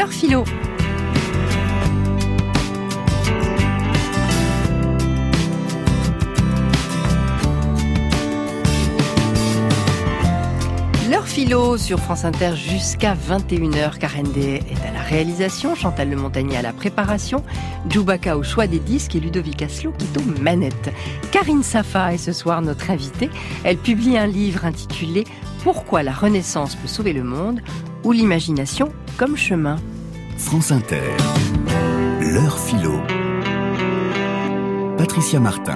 L'heure philo. L'heure philo sur France Inter jusqu'à 21h. Karen Day est à la réalisation, Chantal Le Montagnier à la préparation, Djoubaka au choix des disques et Ludovic Asselot qui est aux manettes. Karine Safa est ce soir notre invitée. Elle publie un livre intitulé « Pourquoi la Renaissance peut sauver le monde » ou l'imagination comme chemin. France Inter, l'heure philo. Patricia Martin.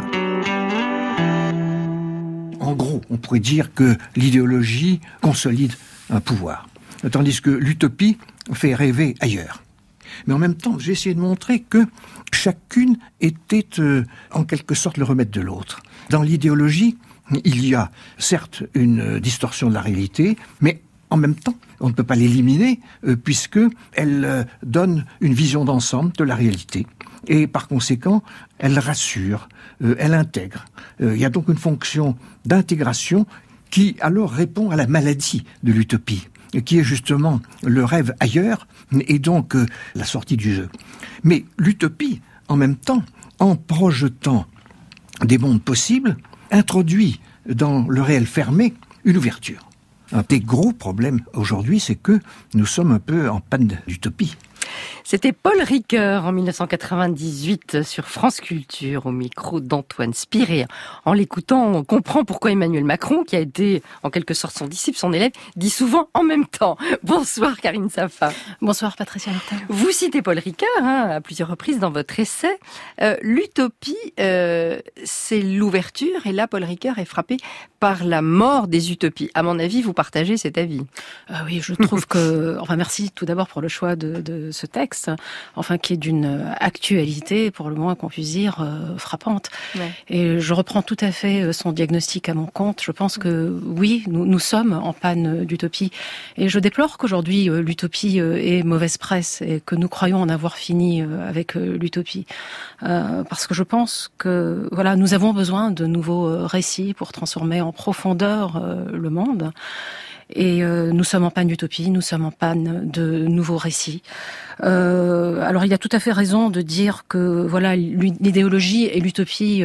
En gros, on pourrait dire que l'idéologie consolide un pouvoir, tandis que l'utopie fait rêver ailleurs. Mais en même temps, j'ai essayé de montrer que chacune était en quelque sorte le remède de l'autre. Dans l'idéologie, il y a certes une distorsion de la réalité, mais en même temps, on ne peut pas l'éliminer puisque elle donne une vision d'ensemble de la réalité. Et par conséquent, elle rassure, elle intègre. Il y a donc une fonction d'intégration qui alors répond à la maladie de l'utopie, qui est justement le rêve ailleurs et donc la sortie du jeu. Mais l'utopie, en même temps, en projetant des mondes possibles, introduit dans le réel fermé une ouverture. Un des gros problèmes aujourd'hui, c'est que nous sommes un peu en panne d'utopie. C'était Paul Ricoeur en 1998 sur France Culture au micro d'Antoine Spiré. En l'écoutant, on comprend pourquoi Emmanuel Macron, qui a été en quelque sorte son disciple, son élève, dit souvent en même temps. Bonsoir Karine Safa. Bonsoir Patricia Martin. Vous citez Paul Ricoeur à plusieurs reprises dans votre essai. L'utopie, c'est l'ouverture et là Paul Ricoeur est frappé par la mort des utopies. À mon avis, vous partagez cet avis. Oui, je trouve que... Enfin, merci tout d'abord pour le choix de ce texte, enfin qui est d'une actualité, pour le moins qu'on puisse dire, frappante. Ouais. Et je reprends tout à fait son diagnostic à mon compte. Je pense que oui, nous sommes en panne d'utopie. Et je déplore qu'aujourd'hui l'utopie ait mauvaise presse et que nous croyons en avoir fini avec l'utopie. Parce que je pense que voilà, nous avons besoin de nouveaux récits pour transformer en profondeur le monde. Et nous sommes en panne d'utopie, nous sommes en panne de nouveaux récits. Alors il a tout à fait raison de dire que voilà, l'idéologie et l'utopie,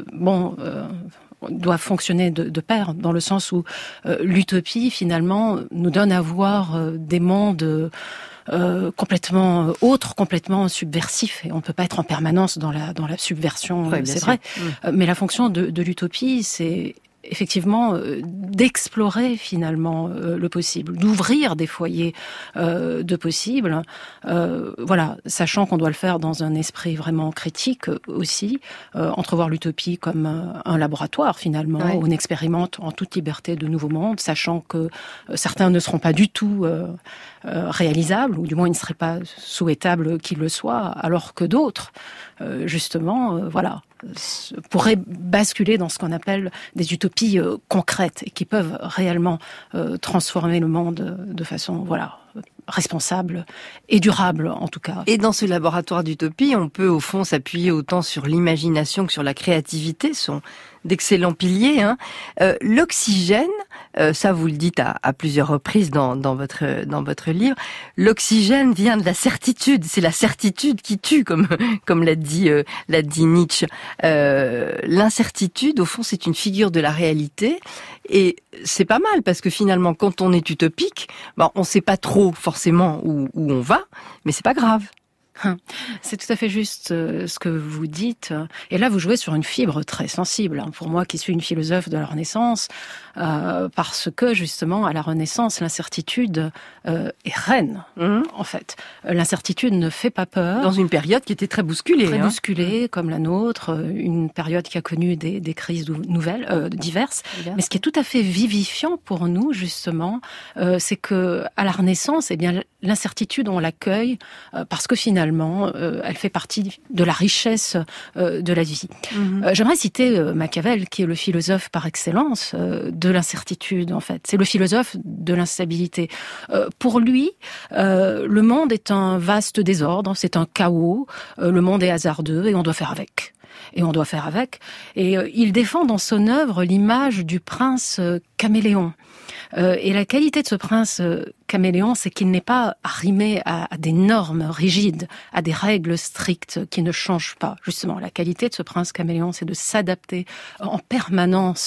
doivent fonctionner de pair, dans le sens où l'utopie finalement nous donne à voir des mondes complètement autres, complètement subversifs, et on ne peut pas être en permanence dans la subversion, ouais, c'est vrai. Mais la fonction de l'utopie, c'est effectivement d'explorer finalement le possible, d'ouvrir des foyers de possible, voilà, sachant qu'on doit le faire dans un esprit vraiment critique aussi, entrevoir l'utopie comme un laboratoire finalement, ouais, où on expérimente en toute liberté de nouveaux mondes, sachant que certains ne seront pas du tout réalisables, ou du moins il ne serait pas souhaitable qu'ils le soient, alors que d'autres, justement, voilà, pourraient basculer dans ce qu'on appelle des utopies concrètes et qui peuvent réellement transformer le monde de façon, voilà, responsable et durable en tout cas. Et dans ce laboratoire d'utopie, on peut au fond s'appuyer autant sur l'imagination que sur la créativité, ce sont d'excellents piliers. L'oxygène, ça vous le dites à plusieurs reprises dans votre livre, l'oxygène vient de la certitude, c'est la certitude qui tue, comme l'a dit Nietzsche. L'incertitude, au fond, c'est une figure de la réalité, et c'est pas mal parce que finalement, quand on est utopique, on sait pas trop forcément où on va, mais c'est pas grave. C'est tout à fait juste ce que vous dites. Et là, vous jouez sur une fibre très sensible. Pour moi, qui suis une philosophe de la Renaissance, parce que justement, à la Renaissance, l'incertitude est reine. En fait, l'incertitude ne fait pas peur. Dans une période qui était très bousculée, bousculée, comme la nôtre, une période qui a connu des crises nouvelles, diverses. Mais ce qui est tout à fait vivifiant pour nous, justement, c'est que à la Renaissance, eh bien, l'incertitude, on l'accueille parce que finalement, elle fait partie de la richesse de la vie. J'aimerais citer Machiavel, qui est le philosophe par excellence de l'incertitude, en fait. C'est le philosophe de l'instabilité. Pour lui, le monde est un vaste désordre, c'est un chaos, le monde est hasardeux et on doit faire avec. et on doit faire avec. Et il défend dans son œuvre l'image du prince caméléon. Et la qualité de ce prince caméléon, c'est qu'il n'est pas arrimé à des normes rigides, à des règles strictes qui ne changent pas. Justement, la qualité de ce prince caméléon, c'est de s'adapter en permanence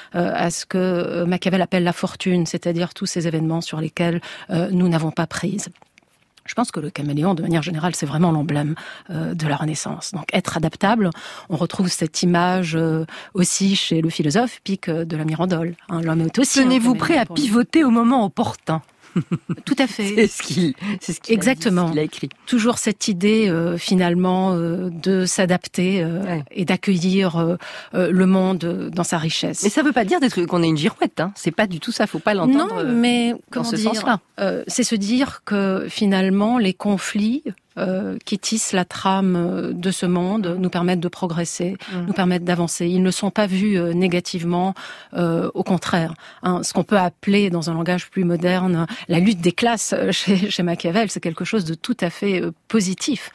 à ce que Machiavel appelle la fortune, c'est-à-dire tous ces événements sur lesquels nous n'avons pas prise. Je pense que le caméléon, de manière générale, c'est vraiment l'emblème de la Renaissance. Donc, être adaptable, on retrouve cette image aussi chez le philosophe Pic de la Mirandole. L'homme est aussi... Tenez-vous prêt à pivoter au moment opportun. Tout à fait. C'est ce qu'il Exactement. a écrit. Toujours cette idée finalement de s'adapter et d'accueillir le monde dans sa richesse. Mais ça veut pas dire qu'on est une girouette, hein. C'est pas du tout ça, faut pas l'entendre. Non, mais dans ce sens-là. C'est se dire que finalement les conflits qui tissent la trame de ce monde nous permettent de progresser, nous permettent d'avancer. Ils ne sont pas vus négativement, au contraire. Ce qu'on peut appeler, dans un langage plus moderne, la lutte des classes chez Machiavel, c'est quelque chose de tout à fait positif.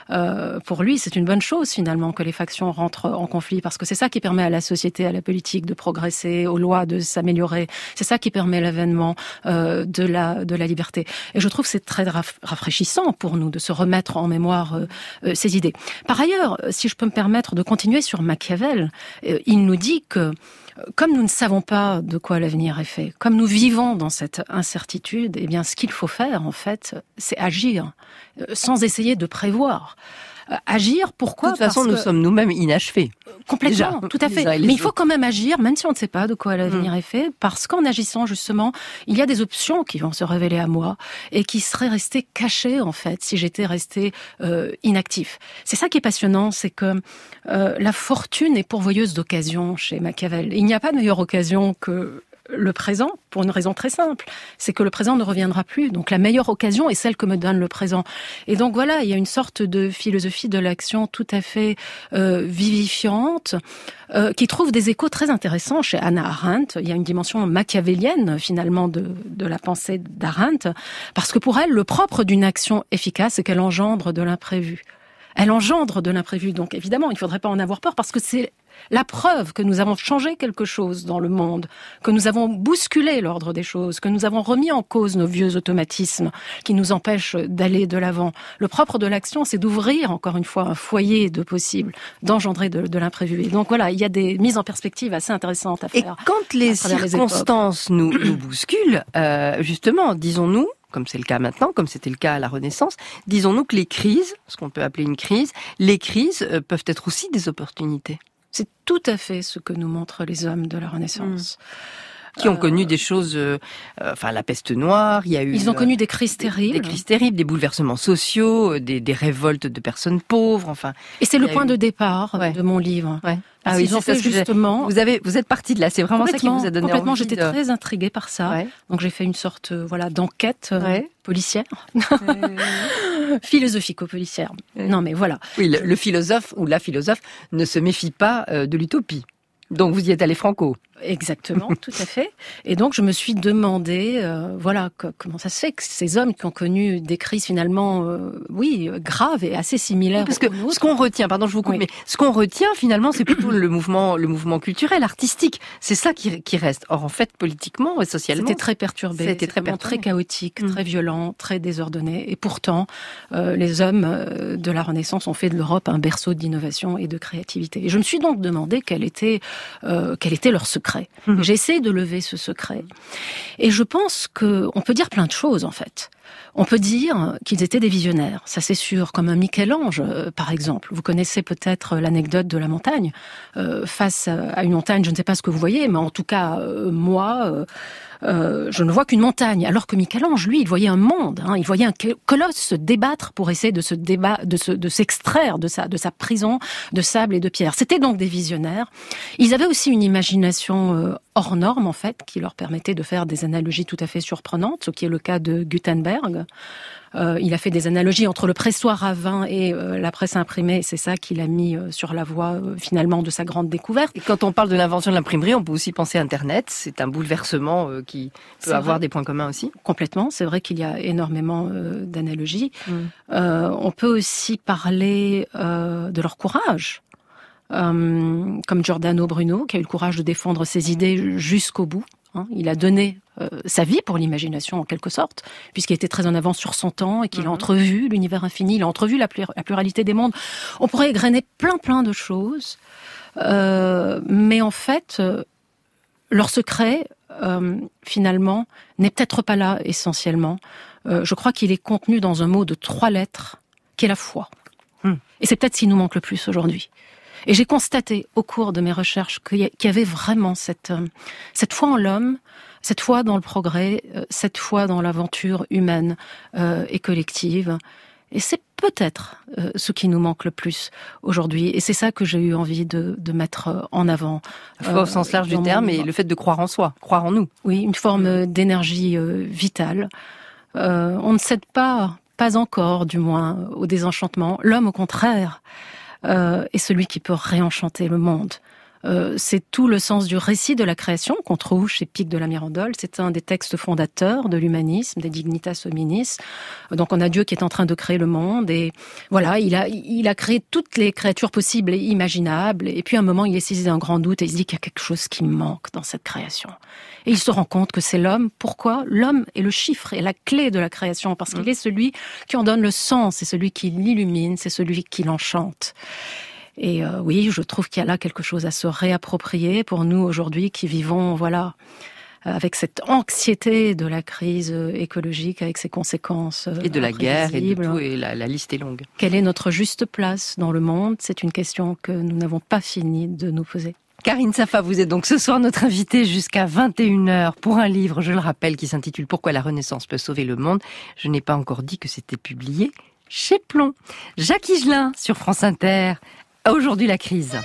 Pour lui, c'est une bonne chose finalement que les factions rentrent en conflit, parce que c'est ça qui permet à la société, à la politique de progresser, aux lois de s'améliorer. C'est ça qui permet l'avènement de la liberté. Et je trouve que c'est très rafraîchissant pour nous de se remettre en mémoire ces idées. Par ailleurs, si je peux me permettre de continuer sur Machiavel, il nous dit que comme nous ne savons pas de quoi l'avenir est fait, comme nous vivons dans cette incertitude, eh bien, ce qu'il faut faire, en fait, c'est agir, sans essayer de prévoir. Agir, pourquoi ? De toute façon, nous sommes nous-mêmes inachevés. Complètement, tout à fait. Mais il faut quand même agir, même si on ne sait pas de quoi l'avenir est fait, parce qu'en agissant, justement, il y a des options qui vont se révéler à moi et qui seraient restées cachées, en fait, si j'étais resté inactif. C'est ça qui est passionnant, c'est que la fortune est pourvoyeuse d'occasions chez Machiavel. Il n'y a pas de meilleure occasion que le présent, pour une raison très simple, c'est que le présent ne reviendra plus. Donc la meilleure occasion est celle que me donne le présent. Et donc voilà, il y a une sorte de philosophie de l'action tout à fait vivifiante, qui trouve des échos très intéressants chez Hannah Arendt. Il y a une dimension machiavélienne finalement de la pensée d'Arendt, parce que pour elle, le propre d'une action efficace, c'est qu'elle engendre de l'imprévu. Elle engendre de l'imprévu. Donc évidemment, il ne faudrait pas en avoir peur, parce que c'est la preuve que nous avons changé quelque chose dans le monde, que nous avons bousculé l'ordre des choses, que nous avons remis en cause nos vieux automatismes qui nous empêchent d'aller de l'avant. Le propre de l'action, c'est d'ouvrir, encore une fois, un foyer de possible, d'engendrer de l'imprévu. Et donc voilà, il y a des mises en perspective assez intéressantes à faire. Et quand les circonstances nous bousculent, justement, disons-nous, comme c'est le cas maintenant, comme c'était le cas à la Renaissance, disons-nous que les crises, ce qu'on peut appeler une crise, les crises peuvent être aussi des opportunités. C'est tout à fait ce que nous montrent les hommes de la Renaissance. Qui ont connu des choses, la peste noire, il y a eu... Ils ont connu des crises terribles. Des crises terribles, des bouleversements sociaux, des révoltes de personnes pauvres, enfin... Et c'est le point de départ de mon livre. Ouais. Ah oui, ils ont fait justement... Vous êtes partie de là, c'est vraiment ça qui vous a donné complètement, envie j'étais très intriguée par ça. Ouais. Donc j'ai fait une sorte d'enquête policière. Philosophico-policière. Non mais voilà. Oui, le philosophe ou la philosophe ne se méfie pas de l'utopie. Donc vous y êtes allé franco. Exactement, tout à fait. Et donc je me suis demandé, comment ça se fait que ces hommes qui ont connu des crises finalement, graves et assez similaires. Parce que ce qu'on retient, pardon, je vous coupe, mais ce qu'on retient finalement, c'est plutôt le mouvement culturel, artistique. C'est ça qui reste. Or en fait, politiquement et socialement, c'était très perturbé. C'était très chaotique, très violent, très désordonné. Et pourtant, les hommes de la Renaissance ont fait de l'Europe un berceau d'innovation et de créativité. Et je me suis donc demandé quel était leur secret. J'ai essayé de lever ce secret. Et je pense qu'on peut dire plein de choses, en fait. On peut dire qu'ils étaient des visionnaires, ça c'est sûr, comme un Michel-Ange, par exemple. Vous connaissez peut-être l'anecdote de la montagne. Face à une montagne, je ne sais pas ce que vous voyez, mais en tout cas, moi... je ne vois qu'une montagne, alors que Michel-Ange, lui, il voyait un monde, il voyait un colosse se débattre pour essayer de s'extraire de sa prison de sable et de pierre. C'était donc des visionnaires. Ils avaient aussi une imagination hors norme, en fait, qui leur permettait de faire des analogies tout à fait surprenantes, ce qui est le cas de Gutenberg. Il a fait des analogies entre le pressoir à vin et la presse imprimée. C'est ça qu'il a mis sur la voie, finalement, de sa grande découverte. Et quand on parle de l'invention de l'imprimerie, on peut aussi penser à Internet. C'est un bouleversement qui peut avoir des points communs aussi. Complètement. C'est vrai qu'il y a énormément d'analogies. On peut aussi parler de leur courage. comme Giordano Bruno, qui a eu le courage de défendre ses idées jusqu'au bout. Il a donné sa vie pour l'imagination, en quelque sorte, puisqu'il était très en avance sur son temps et qu'il a entrevu l'univers infini, il a entrevu la pluralité des mondes. On pourrait égrener plein de choses, mais en fait, leur secret, finalement, n'est peut-être pas là essentiellement. Je crois qu'il est contenu dans un mot de 3 lettres, qui est la foi. Et c'est peut-être ce qui nous manque le plus aujourd'hui. Et j'ai constaté au cours de mes recherches qu'il y avait vraiment cette foi en l'homme, cette foi dans le progrès, cette foi dans l'aventure humaine et collective. Et c'est peut-être ce qui nous manque le plus aujourd'hui. Et c'est ça que j'ai eu envie de mettre en avant. Foi au sens large du terme, et le fait de croire en soi, croire en nous. Oui, une forme d'énergie vitale. On ne cède pas encore, du moins, au désenchantement. L'homme, au contraire, est celui qui peut réenchanter le monde. C'est tout le sens du récit de la création qu'on trouve chez Pic de la Mirandole. C'est un des textes fondateurs de l'humanisme, des Dignitas Hominis. Donc on a Dieu qui est en train de créer le monde et voilà, il a créé toutes les créatures possibles et imaginables. Et puis à un moment, il est saisi d'un grand doute et il se dit qu'il y a quelque chose qui manque dans cette création. Et il se rend compte que c'est l'homme. Pourquoi ? L'homme est le chiffre et la clé de la création parce qu'il est celui qui en donne le sens, c'est celui qui l'illumine, c'est celui qui l'enchante. Et oui, je trouve qu'il y a là quelque chose à se réapproprier pour nous aujourd'hui qui vivons, avec cette anxiété de la crise écologique, avec ses conséquences et de la guerre et de tout, et la liste est longue. Quelle est notre juste place dans le monde ? C'est une question que nous n'avons pas fini de nous poser. Karine Safa, vous êtes donc ce soir notre invitée jusqu'à 21h pour un livre, je le rappelle, qui s'intitule « Pourquoi la Renaissance peut sauver le monde ». Je n'ai pas encore dit que c'était publié chez Plon. Jacques Higelin sur France Inter. Aujourd'hui, la crise.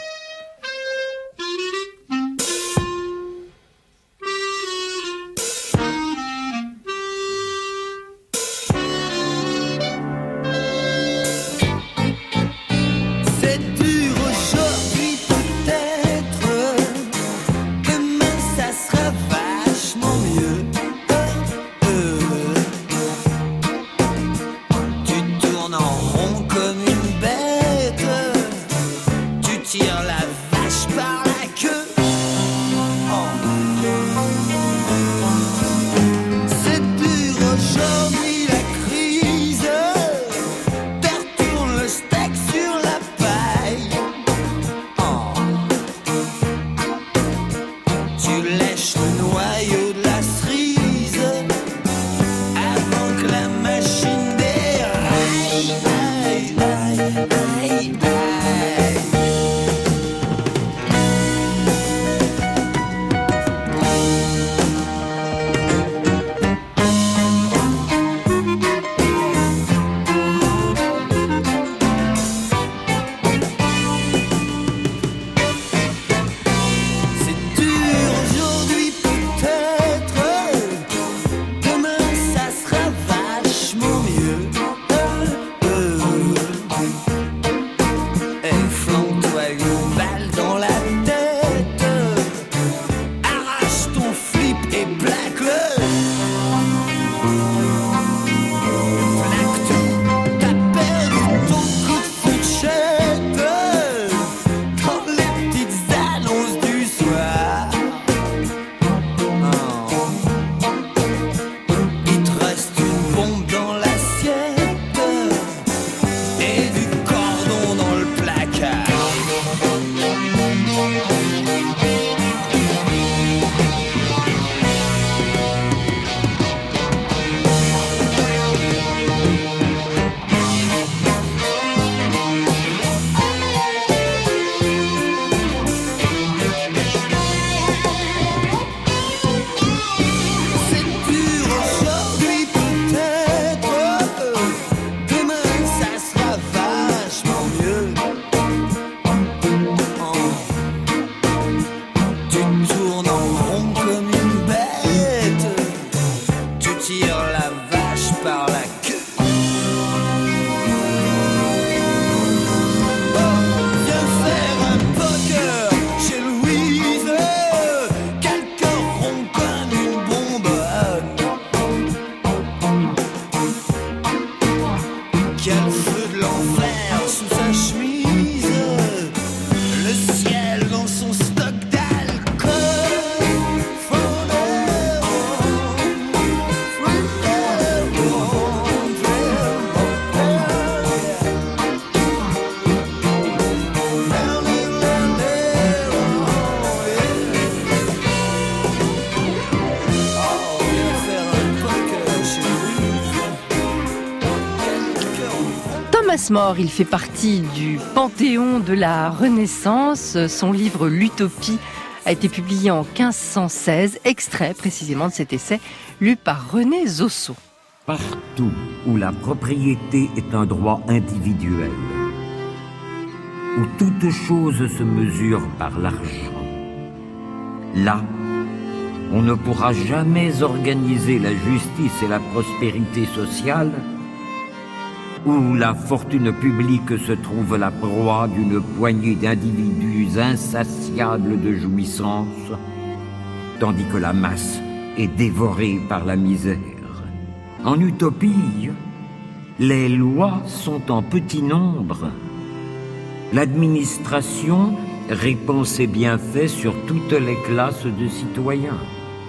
Thomas More, il fait partie du panthéon de la Renaissance. Son livre « L'Utopie » a été publié en 1516, extrait précisément de cet essai lu par René Zosso. Partout où la propriété est un droit individuel, où toute chose se mesure par l'argent, là, on ne pourra jamais organiser la justice et la prospérité sociale, où la fortune publique se trouve la proie d'une poignée d'individus insatiables de jouissance, tandis que la masse est dévorée par la misère. En utopie, les lois sont en petit nombre. L'administration répand ses bienfaits sur toutes les classes de citoyens.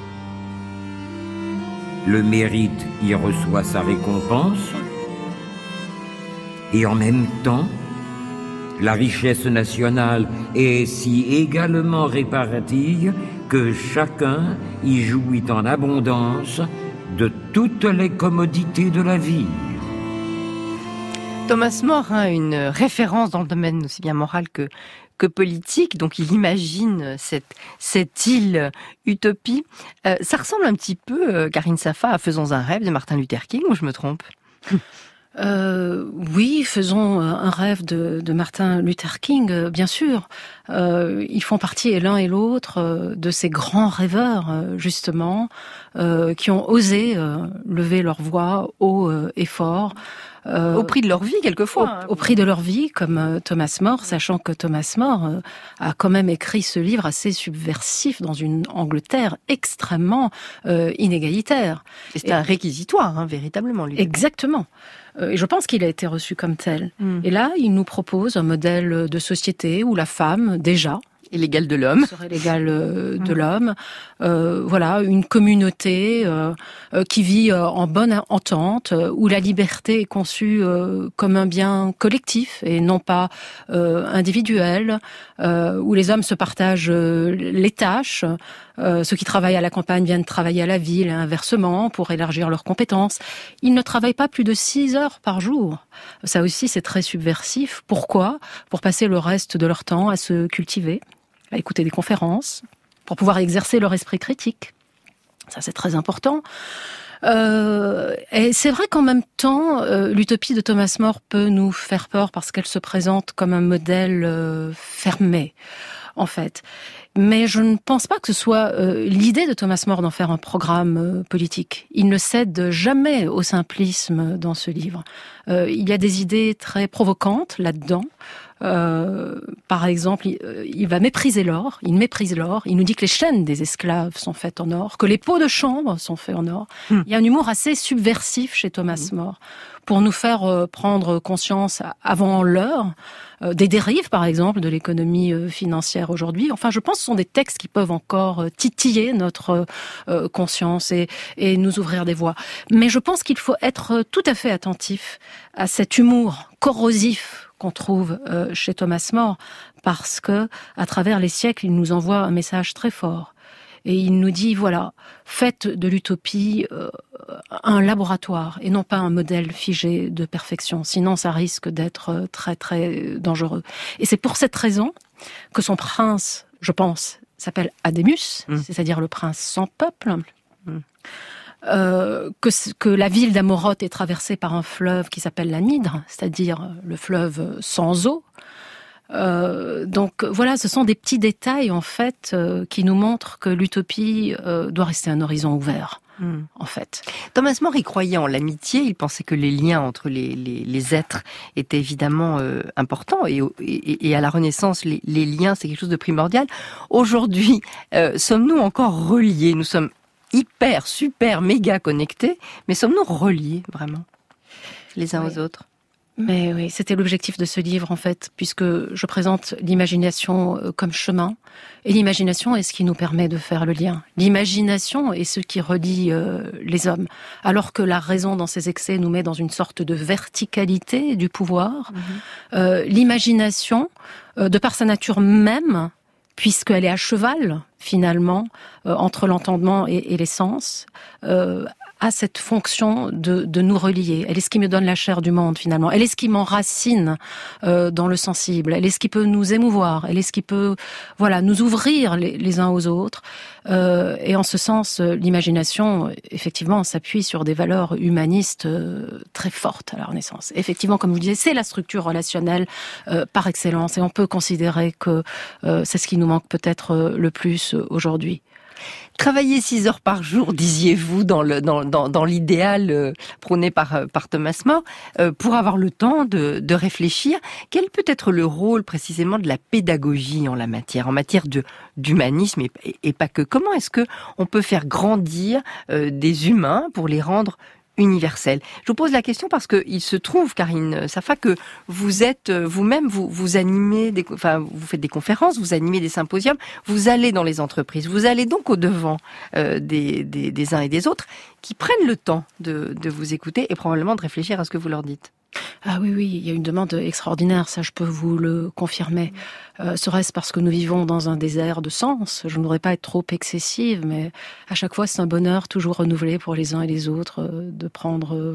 Le mérite y reçoit sa récompense, et en même temps, la richesse nationale est si également répartie que chacun y jouit en abondance de toutes les commodités de la vie. Thomas More a une référence dans le domaine aussi bien moral que politique, donc il imagine cette île utopie. Ça ressemble un petit peu, Karine Safa, à Faisons un rêve de Martin Luther King, ou je me trompe ? Oui, faisons un rêve de Martin Luther King, bien sûr. Ils font partie, l'un et l'autre, de ces grands rêveurs, justement, qui ont osé lever leur voix haut et fort. Au prix de leur vie, quelquefois. Au prix de leur vie, comme Thomas More, sachant que Thomas More a quand même écrit ce livre assez subversif dans une Angleterre extrêmement inégalitaire. Et c'est un réquisitoire, véritablement. Lui. Exactement. Et je pense qu'il a été reçu comme tel. Et là, il nous propose un modèle de société où la femme, déjà, et l'égal de l'homme. Serait l'égal de l'homme. Voilà, une communauté qui vit en bonne entente, où la liberté est conçue comme un bien collectif et non pas individuel, où les hommes se partagent les tâches. Ceux qui travaillent à la campagne viennent travailler à la ville et inversement pour élargir leurs compétences. Ils ne travaillent pas plus de 6 heures par jour. Ça aussi, c'est très subversif. Pourquoi ? Pour passer le reste de leur temps à se cultiver, à écouter des conférences, pour pouvoir exercer leur esprit critique. Ça, c'est très important. Et c'est vrai qu'en même temps, l'utopie de Thomas More peut nous faire peur parce qu'elle se présente comme un modèle fermé, en fait. Mais je ne pense pas que ce soit l'idée de Thomas More d'en faire un programme politique. Il ne cède jamais au simplisme dans ce livre. Il y a des idées très provocantes là-dedans. Par exemple, il va mépriser l'or, il méprise l'or, il nous dit que les chaînes des esclaves sont faites en or, que les pots de chambre sont faits en or. Il y a un humour assez subversif chez Thomas More, pour nous faire prendre conscience avant l'heure des dérives, par exemple, de l'économie financière aujourd'hui. Enfin, je pense que ce sont des textes qui peuvent encore titiller notre conscience et nous ouvrir des voies. Mais je pense qu'il faut être tout à fait attentif à cet humour corrosif qu'on trouve chez Thomas More, parce que, à travers les siècles, il nous envoie un message très fort. Et il nous dit, voilà, faites de l'utopie un laboratoire et non pas un modèle figé de perfection. Sinon, ça risque d'être très, très dangereux. Et c'est pour cette raison que son prince, je pense, s'appelle Adémus, c'est-à-dire le prince sans peuple. Que la ville d'Amoroth est traversée par un fleuve qui s'appelle la Nidre, c'est-à-dire le fleuve sans eau. Donc voilà, ce sont des petits détails en fait qui nous montrent que l'utopie doit rester un horizon ouvert. En fait. Thomas More, il croyait en l'amitié, il pensait que les liens entre les êtres étaient évidemment importants et à la Renaissance, les liens, c'est quelque chose de primordial. Aujourd'hui, sommes-nous encore reliés ? Nous sommes hyper, super, méga connectés, mais sommes-nous reliés vraiment les uns aux autres ? Mais oui, c'était l'objectif de ce livre en fait, puisque je présente l'imagination comme chemin, et l'imagination est ce qui nous permet de faire le lien. L'imagination est ce qui relie les hommes, alors que la raison dans ses excès nous met dans une sorte de verticalité du pouvoir. L'imagination, de par sa nature même, puisqu'elle est à cheval finalement entre l'entendement et les sens, a cette fonction de nous relier. Elle est ce qui me donne la chair du monde, finalement. Elle est ce qui m'enracine dans le sensible. Elle est ce qui peut nous émouvoir. Elle est ce qui peut, nous ouvrir les uns aux autres. Et en ce sens, l'imagination, effectivement, s'appuie sur des valeurs humanistes très fortes à la Renaissance. Effectivement, comme vous disiez, c'est la structure relationnelle par excellence. Et on peut considérer que c'est ce qui nous manque peut-être le plus aujourd'hui. Travailler 6 heures par jour, disiez-vous, dans l'idéal prôné par Thomas More, pour avoir le temps de réfléchir. Quel peut être le rôle précisément de la pédagogie en la matière, d'humanisme et pas que? Comment est-ce que on peut faire grandir des humains pour les rendre universel. Je vous pose la question parce que il se trouve, Karine Safa, que vous êtes vous-même, vous animez vous faites des conférences, vous animez des symposiums, vous allez dans les entreprises, vous allez donc au devant des uns et des autres qui prennent le temps de vous écouter et probablement de réfléchir à ce que vous leur dites. Ah oui, il y a une demande extraordinaire, ça je peux vous le confirmer. Serait-ce parce que nous vivons dans un désert de sens? Je ne voudrais pas être trop excessive, mais à chaque fois c'est un bonheur toujours renouvelé pour les uns et les autres de prendre,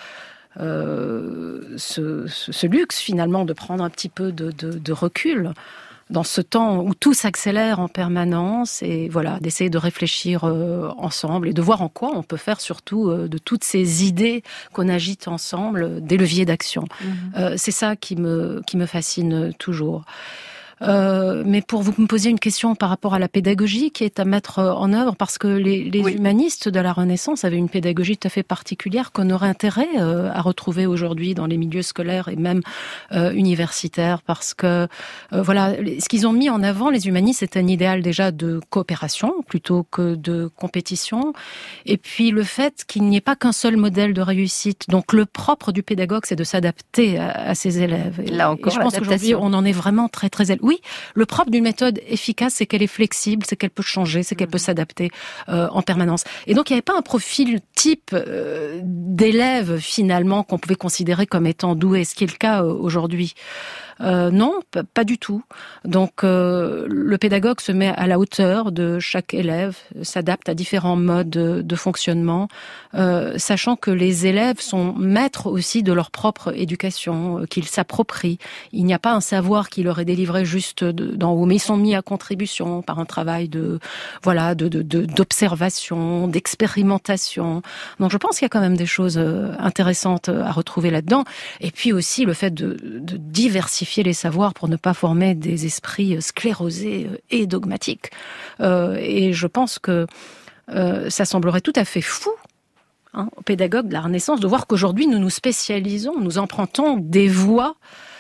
ce luxe finalement, de prendre un petit peu de recul dans ce temps où tout s'accélère en permanence et d'essayer de réfléchir ensemble et de voir en quoi on peut faire surtout de toutes ces idées qu'on agite ensemble des leviers d'action. C'est ça qui me fascine toujours. Mais pour vous me posiez une question par rapport à la pédagogie qui est à mettre en œuvre, parce que les humanistes de la Renaissance avaient une pédagogie tout à fait particulière qu'on aurait intérêt à retrouver aujourd'hui dans les milieux scolaires et même universitaires, parce que ce qu'ils ont mis en avant, les humanistes, c'est un idéal déjà de coopération plutôt que de compétition, et puis le fait qu'il n'y ait pas qu'un seul modèle de réussite. Donc le propre du pédagogue, c'est de s'adapter à ses élèves. Là encore, et je pense qu'aujourd'hui, on en est vraiment très très élevé. Oui, le propre d'une méthode efficace, c'est qu'elle est flexible, c'est qu'elle peut changer, c'est qu'elle peut s'adapter en permanence. Et donc, il n'y avait pas un profil type d'élève, finalement, qu'on pouvait considérer comme étant doué, ce qui est le cas aujourd'hui. Non, pas du tout. Donc, le pédagogue se met à la hauteur de chaque élève, s'adapte à différents modes de fonctionnement, sachant que les élèves sont maîtres aussi de leur propre éducation, qu'ils s'approprient. Il n'y a pas un savoir qui leur est délivré juste d'en haut, mais ils sont mis à contribution par un travail d'observation, d'expérimentation. Donc, je pense qu'il y a quand même des choses intéressantes à retrouver là-dedans. Et puis aussi le fait de diversifier les savoirs pour ne pas former des esprits sclérosés et dogmatiques. Et je pense que ça semblerait tout à fait fou aux pédagogues de la Renaissance de voir qu'aujourd'hui nous nous spécialisons, nous empruntons des voies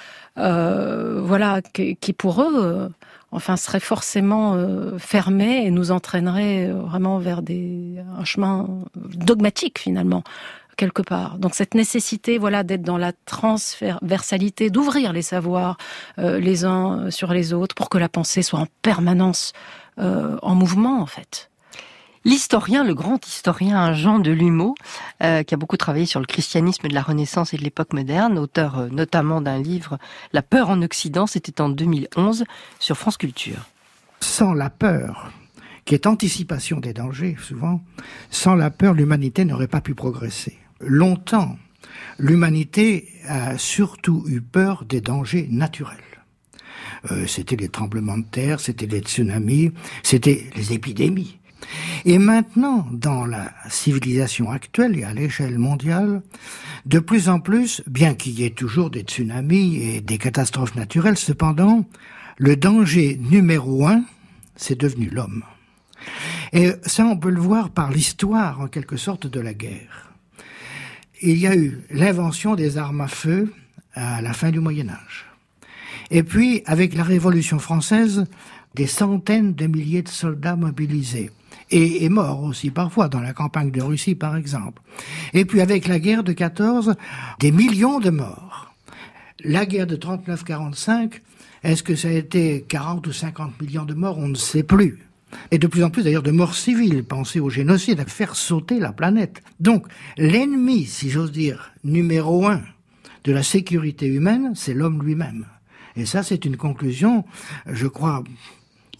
qui pour eux seraient forcément fermées et nous entraîneraient vraiment vers un chemin dogmatique finalement, quelque part. Donc cette nécessité d'être dans la transversalité, d'ouvrir les savoirs les uns sur les autres pour que la pensée soit en permanence en mouvement en fait. Le grand historien Jean Delumeau, qui a beaucoup travaillé sur le christianisme de la Renaissance et de l'époque moderne, auteur notamment d'un livre « La peur en Occident », c'était en 2011 sur France Culture. Sans la peur, qui est anticipation des dangers souvent, sans la peur, l'humanité n'aurait pas pu progresser. Longtemps, l'humanité a surtout eu peur des dangers naturels. C'était les tremblements de terre, c'était les tsunamis, c'était les épidémies. Et maintenant, dans la civilisation actuelle et à l'échelle mondiale, de plus en plus, bien qu'il y ait toujours des tsunamis et des catastrophes naturelles, cependant, le danger numéro 1, c'est devenu l'homme. Et ça, on peut le voir par l'histoire, en quelque sorte, de la guerre. Il y a eu l'invention des armes à feu à la fin du Moyen-Âge. Et puis, avec la Révolution française, des centaines de milliers de soldats mobilisés. Et morts aussi parfois, dans la campagne de Russie par exemple. Et puis avec la guerre de 14, des millions de morts. La guerre de 39-45, est-ce que ça a été 40 ou 50 millions de morts? On ne sait plus. Et de plus en plus d'ailleurs de morts civiles, pensez au génocide, à faire sauter la planète. Donc l'ennemi, si j'ose dire, numéro 1 de la sécurité humaine, c'est l'homme lui-même. Et ça c'est une conclusion, je crois,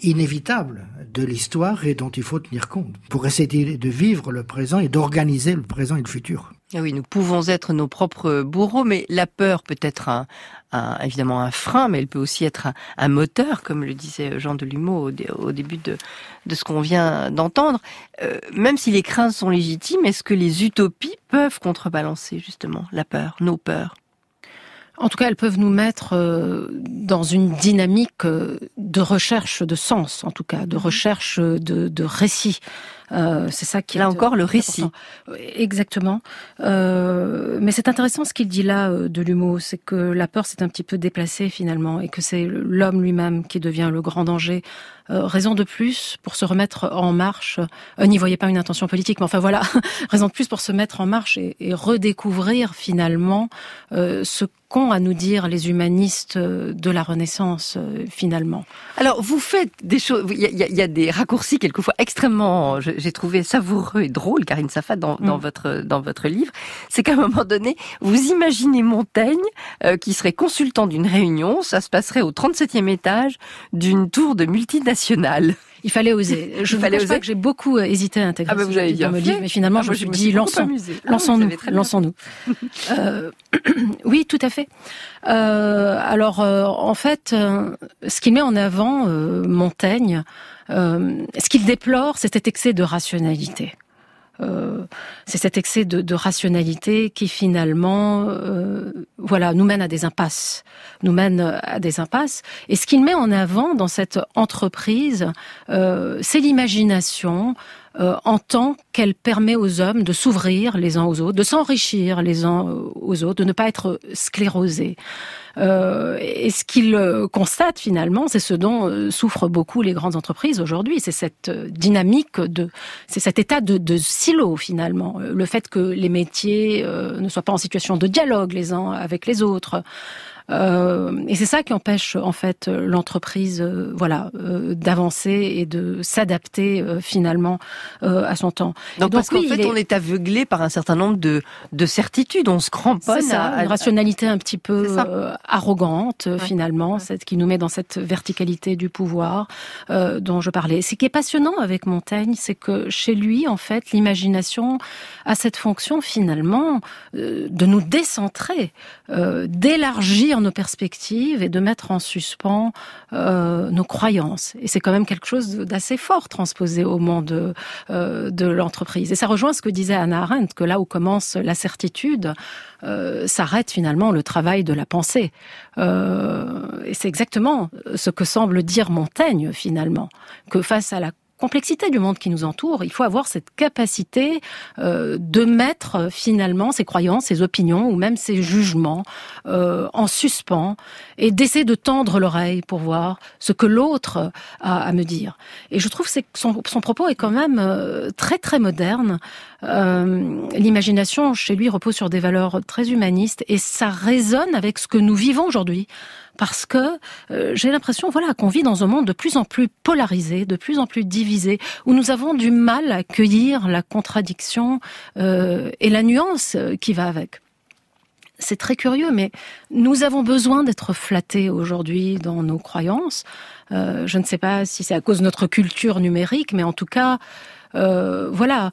inévitable de l'histoire et dont il faut tenir compte pour essayer de vivre le présent et d'organiser le présent et le futur. Ah oui, nous pouvons être nos propres bourreaux, mais la peur peut être évidemment un frein, mais elle peut aussi être un moteur, comme le disait Jean Delumeau au début de ce qu'on vient d'entendre. Même si les craintes sont légitimes, est-ce que les utopies peuvent contrebalancer justement la peur, nos peurs ? En tout cas, elles peuvent nous mettre dans une dynamique de recherche de sens, en tout cas, de recherche de récit. C'est ça qui est là encore le récit. Exactement. Mais c'est intéressant ce qu'il dit là, Delumeau, c'est que la peur s'est un petit peu déplacée finalement, et que c'est l'homme lui-même qui devient le grand danger. Raison de plus pour se remettre en marche. N'y voyez pas une intention politique, mais enfin voilà, raison de plus pour se mettre en marche et redécouvrir finalement ce qu'ont à nous dire les humanistes de la Renaissance finalement. Alors vous faites des choses, il y a des raccourcis quelquefois extrêmement, j'ai trouvé savoureux et drôle, Karine Safa, dans votre livre. C'est qu'à un moment donné, vous imaginez Montaigne qui serait consultant d'une réunion, ça se passerait au 37e étage d'une tour de multinationale. Il fallait oser. Je ne cache pas que j'ai beaucoup hésité à intégrer dans mon livre, mais finalement je me suis dit lançons-nous. Oui, tout à fait. Alors en fait, ce qu'il met en avant Montaigne, ce qu'il déplore, c'est cet excès de rationalité. C'est cet excès de rationalité qui finalement nous mène à des impasses. Et ce qu'il met en avant dans cette entreprise, c'est l'imagination en tant qu'elle permet aux hommes de s'ouvrir les uns aux autres, de s'enrichir les uns aux autres, de ne pas être sclérosés. Et ce qu'il constate finalement, c'est ce dont souffrent beaucoup les grandes entreprises aujourd'hui, c'est cette dynamique c'est cet état de silo finalement, le fait que les métiers ne soient pas en situation de dialogue les uns avec les autres. Et c'est ça qui empêche en fait l'entreprise d'avancer et de s'adapter finalement à son temps. Donc parce qu'en fait on est aveuglé par un certain nombre de certitudes, on se cramponne une rationalité un petit peu arrogante finalement, celle qui nous met dans cette verticalité du pouvoir dont je parlais. Ce qui est passionnant avec Montaigne, c'est que chez lui en fait l'imagination a cette fonction finalement de nous décentrer, d'élargir nos perspectives et de mettre en suspens nos croyances. Et c'est quand même quelque chose d'assez fort transposé au monde de l'entreprise. Et ça rejoint ce que disait Hannah Arendt, que là où commence la certitude, s'arrête finalement le travail de la pensée. Et c'est exactement ce que semble dire Montaigne finalement, que face à la complexité du monde qui nous entoure, il faut avoir cette capacité de mettre finalement ses croyances, ses opinions ou même ses jugements en suspens et d'essayer de tendre l'oreille pour voir ce que l'autre a à me dire. Et je trouve que son propos est quand même très très moderne. L'imagination chez lui repose sur des valeurs très humanistes et ça résonne avec ce que nous vivons aujourd'hui. Parce que j'ai l'impression qu'on vit dans un monde de plus en plus polarisé, de plus en plus divisé, où nous avons du mal à accueillir la contradiction et la nuance qui va avec. C'est très curieux, mais nous avons besoin d'être flattés aujourd'hui dans nos croyances. Je ne sais pas si c'est à cause de notre culture numérique, mais en tout cas, dans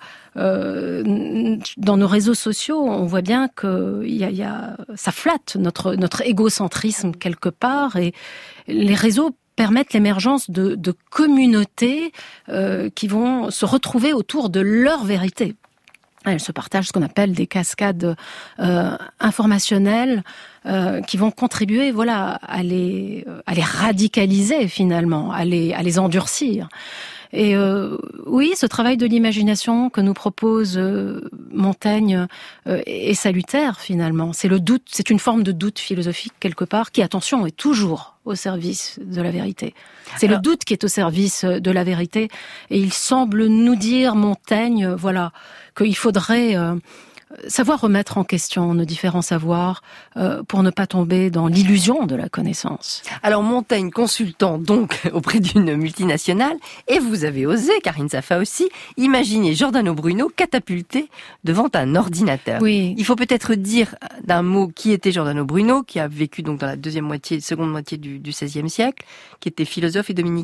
nos réseaux sociaux, on voit bien que ça flatte notre égocentrisme quelque part, et les réseaux permettent l'émergence de communautés qui vont se retrouver autour de leur vérité. Elles se partagent ce qu'on appelle des cascades informationnelles qui vont contribuer à les radicaliser finalement, à les endurcir. Et oui, ce travail de l'imagination que nous propose Montaigne est salutaire finalement. C'est le doute, c'est une forme de doute philosophique quelque part qui, attention, est toujours au service de la vérité. C'est le doute qui est au service de la vérité. Et il semble nous dire, Montaigne, qu'il faudrait savoir remettre en question nos différents savoirs pour ne pas tomber dans l'illusion de la connaissance. Alors Montaigne, consultant donc auprès d'une multinationale, et vous avez osé, Karine Safa aussi, imaginer Giordano Bruno catapulté devant un ordinateur. Oui. Il faut peut-être dire d'un mot qui était Giordano Bruno, qui a vécu donc dans la seconde moitié du XVIe siècle, qui était philosophe et dominicain.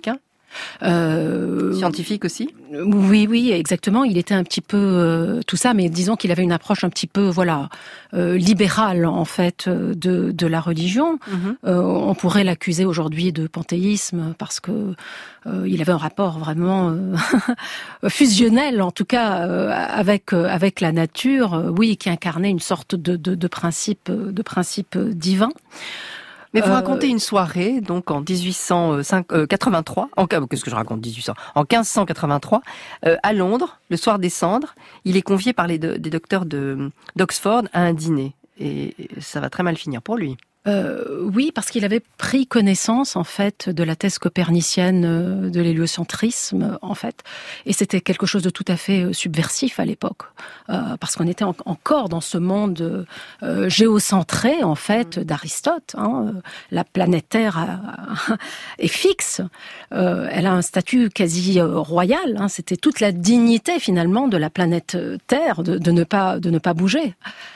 Scientifique aussi ? Oui, exactement. Il était un petit peu tout ça, mais disons qu'il avait une approche un petit peu, libérale en fait de la religion. On pourrait l'accuser aujourd'hui de panthéisme parce que il avait un rapport vraiment fusionnel, en tout cas avec la nature, qui incarnait une sorte de principe divin. Mais vous racontez une soirée, donc en 1883, qu'est-ce que je raconte, 1800 en 1583, à Londres, le soir des cendres, il est convié par des docteurs d'Oxford à un dîner. Et ça va très mal finir pour lui. Oui, parce qu'il avait pris connaissance en fait de la thèse copernicienne de l'héliocentrisme en fait, et c'était quelque chose de tout à fait subversif à l'époque, parce qu'on était encore dans ce monde géocentré en fait d'Aristote. La planète Terre est fixe, elle a un statut quasi royal. C'était toute la dignité finalement de la planète Terre de ne pas bouger.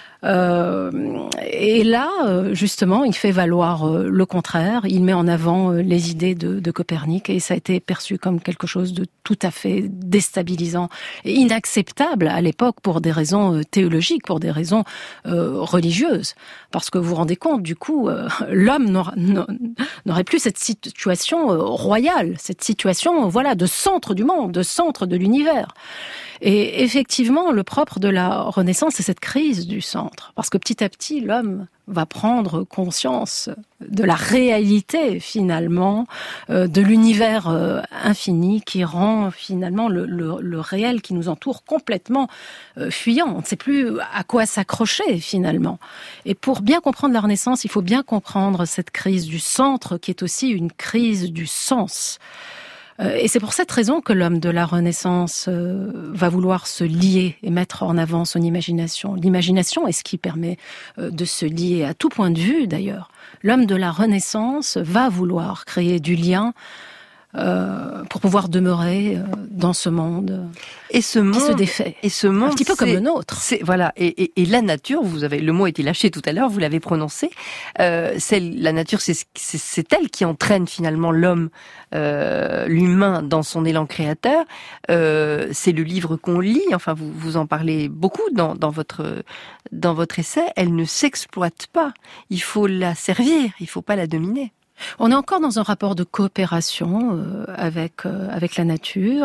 Et là, justement, il fait valoir le contraire. Il met en avant les idées de Copernic, et ça a été perçu comme quelque chose de tout à fait déstabilisant et inacceptable à l'époque pour des raisons théologiques, pour des raisons religieuses. Parce que vous vous rendez compte, du coup, l'homme n'aurait plus cette situation royale, cette situation, de centre du monde, de centre de l'univers. Et effectivement, le propre de la Renaissance, c'est cette crise du centre. Parce que petit à petit, l'homme va prendre conscience de la réalité, finalement, de l'univers infini qui rend, finalement, le réel qui nous entoure complètement fuyant. On ne sait plus à quoi s'accrocher, finalement. Et pour bien comprendre la Renaissance, il faut bien comprendre cette crise du centre qui est aussi une crise du sens. Et c'est pour cette raison que l'homme de la Renaissance va vouloir se lier et mettre en avant son imagination. L'imagination est ce qui permet de se lier à tout point de vue, d'ailleurs. L'homme de la Renaissance va vouloir créer du lien pour pouvoir demeurer dans ce monde qui se défait. Et ce monde, un petit peu comme le nôtre. Et la nature, le mot a été lâché tout à l'heure, vous l'avez prononcé. La nature, c'est elle qui entraîne finalement l'homme, l'humain dans son élan créateur. C'est le livre qu'on lit. Enfin, vous en parlez beaucoup dans votre essai. Elle ne s'exploite pas. Il faut la servir. Il faut pas la dominer. On est encore dans un rapport de coopération avec la nature.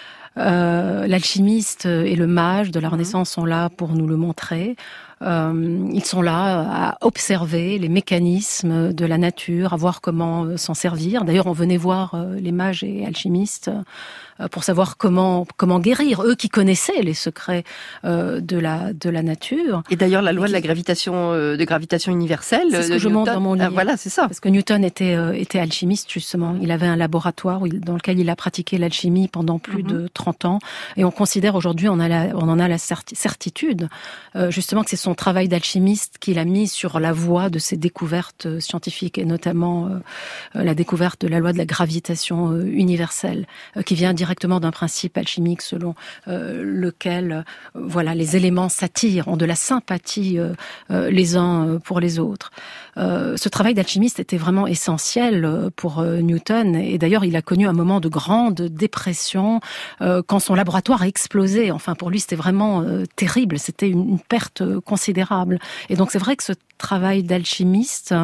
L'alchimiste et le mage de la Renaissance sont là pour nous le montrer. Ils sont là à observer les mécanismes de la nature, à voir comment s'en servir. D'ailleurs, on venait voir les mages et alchimistes pour savoir comment guérir, eux qui connaissaient les secrets de la nature. Et d'ailleurs, la loi de la gravitation universelle. C'est ce que je montre dans mon livre. Voilà, c'est ça. Parce que Newton était alchimiste, justement. Il avait un laboratoire dans lequel il a pratiqué l'alchimie pendant plus de 30 ans. Et on considère aujourd'hui, on en a la certitude, justement, que c'est son travail d'alchimiste qu'il a mis sur la voie de ses découvertes scientifiques, et notamment la découverte de la loi de la gravitation universelle, qui vient directement d'un principe alchimique selon lequel les éléments s'attirent, ont de la sympathie les uns pour les autres. Ce travail d'alchimiste était vraiment essentiel pour Newton, et d'ailleurs il a connu un moment de grande dépression quand son laboratoire a explosé. Enfin, pour lui c'était vraiment terrible, c'était une perte considérable. Et donc c'est vrai que ce travail d'alchimiste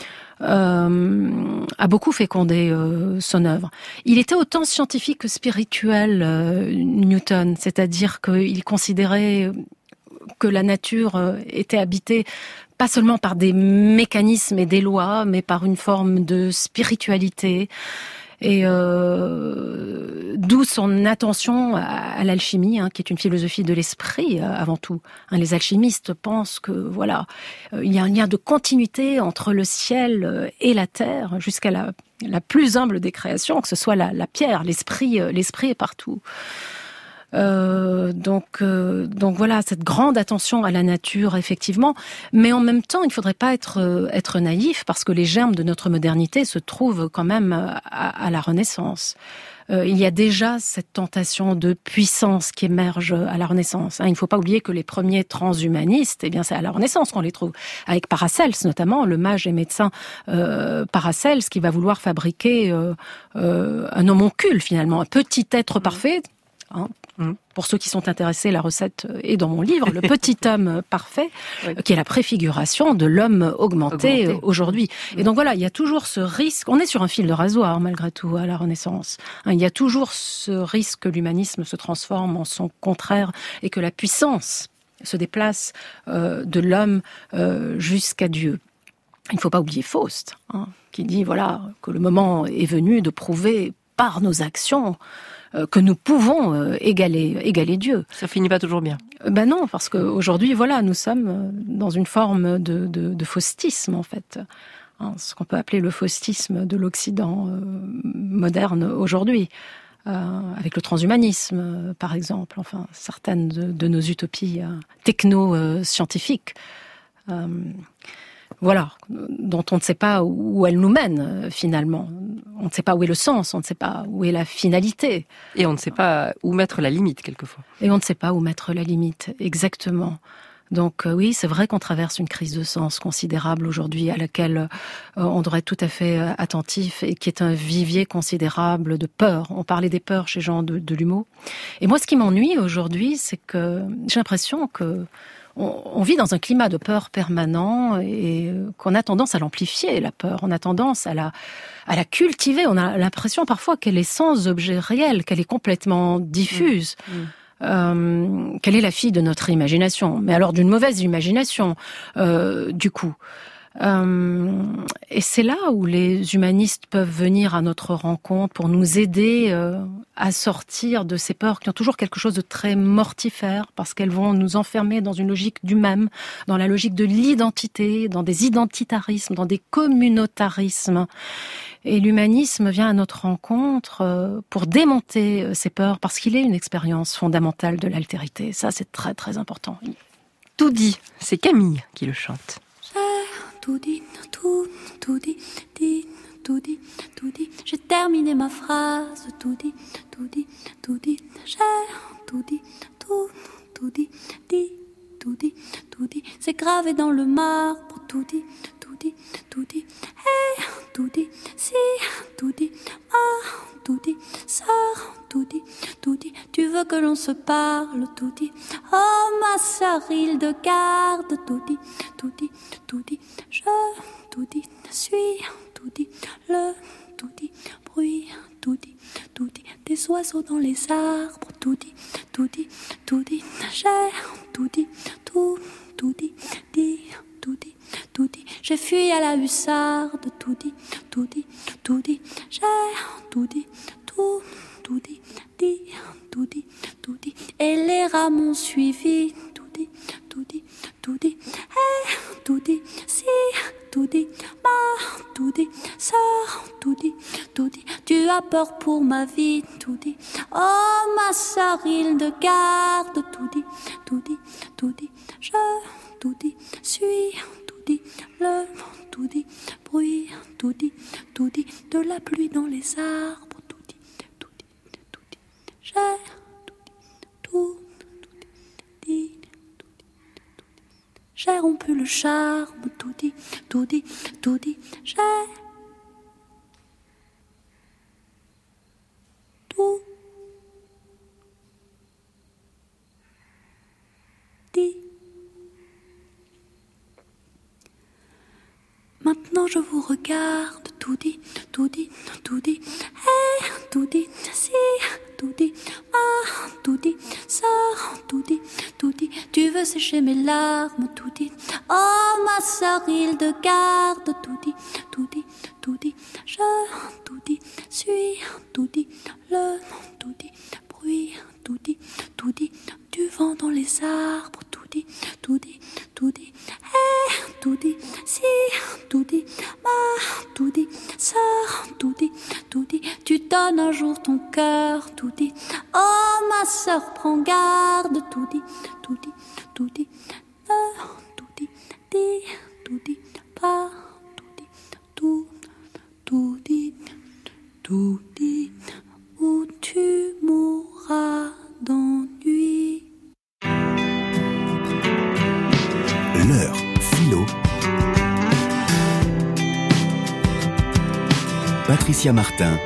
a beaucoup fécondé son œuvre. Il était autant scientifique que spirituel, Newton, c'est-à-dire qu'il considérait que la nature était habitée pas seulement par des mécanismes et des lois, mais par une forme de spiritualité. Et d'où son attention à l'alchimie, qui est une philosophie de l'esprit avant tout. Les alchimistes pensent que il y a un lien de continuité entre le ciel et la terre, jusqu'à la plus humble des créations, que ce soit la pierre. L'esprit est partout. Donc voilà, cette grande attention à la nature, effectivement. Mais en même temps, il ne faudrait pas être naïf, parce que les germes de notre modernité se trouvent quand même à la Renaissance. Il y a déjà cette tentation de puissance qui émerge à la Renaissance. Il ne faut pas oublier que les premiers transhumanistes, eh bien, c'est à la Renaissance qu'on les trouve. Avec Paracels, notamment, le mage et médecin Paracels, qui va vouloir fabriquer un homoncule, finalement, un petit être parfait. Pour ceux qui sont intéressés, la recette est dans mon livre, le petit homme parfait, qui est la préfiguration de l'homme augmenté aujourd'hui. Et donc voilà, il y a toujours ce risque, on est sur un fil de rasoir malgré tout à la Renaissance, il y a toujours ce risque que l'humanisme se transforme en son contraire et que la puissance se déplace de l'homme jusqu'à Dieu. Il ne faut pas oublier Faust, qui dit voilà que le moment est venu de prouver par nos actions que nous pouvons égaler Dieu. Ça finit pas toujours bien. Ben non, parce qu'aujourd'hui, voilà, nous sommes dans une forme de faustisme, en fait. Ce qu'on peut appeler le faustisme de l'Occident moderne aujourd'hui. Avec le transhumanisme, par exemple. Enfin, certaines de nos utopies techno-scientifiques. Voilà, dont on ne sait pas où elles nous mènent, finalement. On ne sait pas où est le sens, on ne sait pas où est la finalité. Et on ne sait pas où mettre la limite, quelquefois. Et on ne sait pas où mettre la limite, exactement. Donc oui, c'est vrai qu'on traverse une crise de sens considérable aujourd'hui, à laquelle on devrait être tout à fait attentif, et qui est un vivier considérable de peur. On parlait des peurs chez Jean Delumeau. Et moi, ce qui m'ennuie aujourd'hui, c'est que j'ai l'impression que on vit dans un climat de peur permanent et qu'on a tendance à l'amplifier, la peur. On a tendance à la cultiver. On a l'impression parfois qu'elle est sans objet réel, qu'elle est complètement diffuse. Qu'elle est la fille de notre imagination. Mais alors d'une mauvaise imagination, du coup. Et c'est là où les humanistes peuvent venir à notre rencontre pour nous aider à sortir de ces peurs qui ont toujours quelque chose de très mortifère, parce qu'elles vont nous enfermer dans une logique du même, dans la logique de l'identité, dans des identitarismes, dans des communautarismes. Et l'humanisme vient à notre rencontre pour démonter ces peurs, parce qu'il est une expérience fondamentale de l'altérité. Ça, c'est très très important. Tout dit, c'est Camille qui le chante. Tout dit, tout dit, tout dit, tout dit. J'ai terminé ma phrase. Tout dit, tout dit, tout dit. J'ai tout dit, tout dit, tout dit, tout dit. C'est gravé dans le marbre. Tout dit, tout dit, tout dit. Hey, tout dit, si, tout dit, tout dit, ça, tout dit, tout dit. Tu veux que l'on se parle, tout dit. Oh ma sœur Hildegarde, tout dit, tout dit, tout dit. Je, tout dit, suis, tout dit, le, tout dit, bruit, tout dit, tout dit. Des oiseaux dans les arbres, tout dit, tout dit, tout dit. J'ai, tout dit, tout dit, tout dit, tout dit. J'ai fui à la hussarde, tout dit, tout dit, tout dit. J'ai, tout dit, tout dit, tout dit, tout dit. Et les rats m'ont suivi, tout dit, tout dit, tout dit. Hey, tout dit, si, tout dit, tout dit, ça, tout dit, tout dit. Tu as peur pour ma vie, tout dit. Oh ma sœur Hildegarde, tout dit, tout dit, tout dit. Je, tout dit, suis, tout dit, le, tout dit, bruit, tout dit, tout dit. De la pluie dans les arbres, tout dit, tout dit, tout dit. J'ai, tout dit, tout dit, tout dit. J'ai rompu le charme, tout dit, tout dit, tout dit. J'ai tout dit. Maintenant je vous regarde, tout dit, tout dit, tout dit. Hey, tout dit, si, tout dit, tout dit, ça, tout dit, tout dit. Tu veux sécher mes larmes, tout dit. Oh ma sœur Hildegarde, tout dit, tout dit, tout dit. Je, tout dit, suis, tout dit, le, tout dit, bruit, tout dit, tout dit. Du vent dans les arbres, tout dit, tout dit, tout dit. Hey, tout dit, si, tout dit, tout dit, ça, tout dit, tout dit. Tu donne un jour ton cœur, tout dit. Oh ma sœur, prends garde, tout dit, tout dit, tout dit. Tout dit, tout dit, pas, tout dit, tout dit, tout dit, où tu mourras d'ennui. L'heure philo. Patricia Martin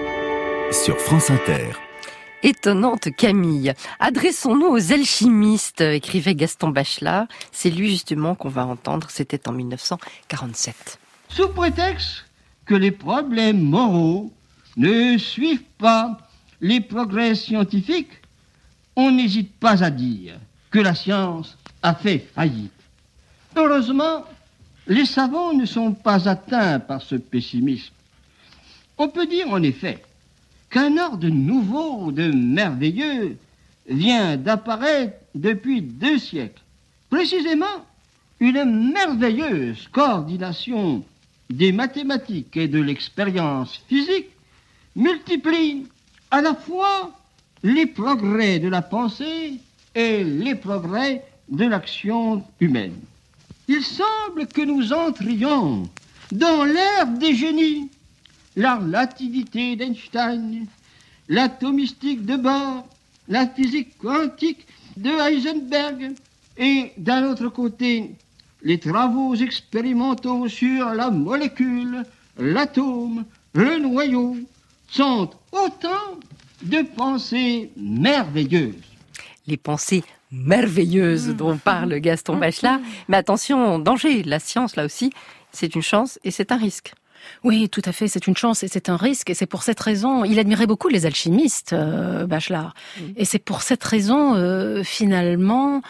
sur France Inter. Étonnante Camille. Adressons-nous aux alchimistes, écrivait Gaston Bachelard. C'est lui justement qu'on va entendre, c'était en 1947. Sous prétexte que les problèmes moraux ne suivent pas les progrès scientifiques, on n'hésite pas à dire que la science a fait faillite. Heureusement, les savants ne sont pas atteints par ce pessimisme. On peut dire en effet qu'un ordre nouveau de merveilleux vient d'apparaître depuis 2 siècles. Précisément, une merveilleuse coordination des mathématiques et de l'expérience physique multiplie à la fois les progrès de la pensée et les progrès de l'action humaine. Il semble que nous entrions dans l'ère des génies. La relativité d'Einstein, l'atomistique de Bohr, la physique quantique de Heisenberg et d'un autre côté, les travaux expérimentaux sur la molécule, l'atome, le noyau sont autant de pensées merveilleuses. Les pensées merveilleuses dont parle Gaston Bachelard. Mais attention, danger, la science là aussi, c'est une chance et c'est un risque. Oui, tout à fait, c'est une chance et c'est un risque. Et c'est pour cette raison, il admirait beaucoup les alchimistes, Bachelard. Et c'est pour cette raison, finalement,